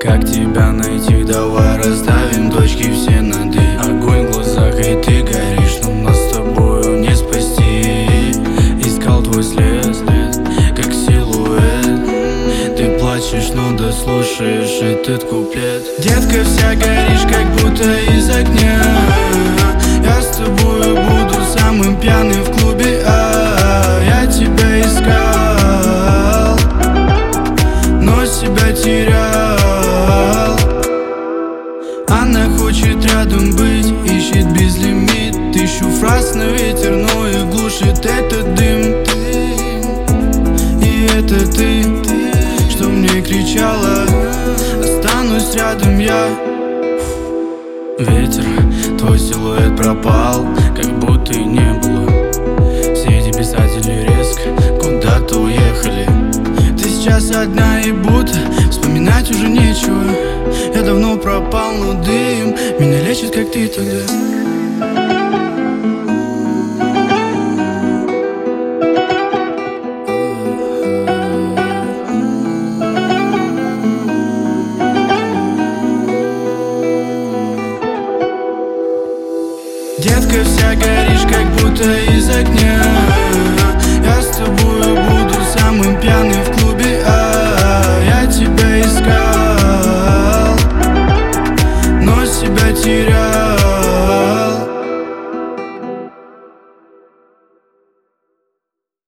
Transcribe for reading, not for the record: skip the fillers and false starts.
Как тебя найти? Давай расставим точки все над «и». Огонь в глазах, и ты горишь, но нас с тобою не спасти. Искал твой след, как силуэт. Ты плачешь, но дослушаешь этот куплет. Детка, вся горишь, как будто из огня. Я с тобою буду самым пьяным в клубе, я тебя искал, но себя терял. Она хочет рядом быть, ищет безлимит. Тысячу фраз на ветер, но их глушит этот дым. И это ты, что мне кричала: останусь рядом я. Ветер, твой силуэт пропал, как будто и не было. Все эти писатели резко куда-то уехали. Ты сейчас одна и будто вспоминать уже нечего. Я давно пропал, но дым меня лечит, как ты тогда. Детка, вся горишь, как будто из огня.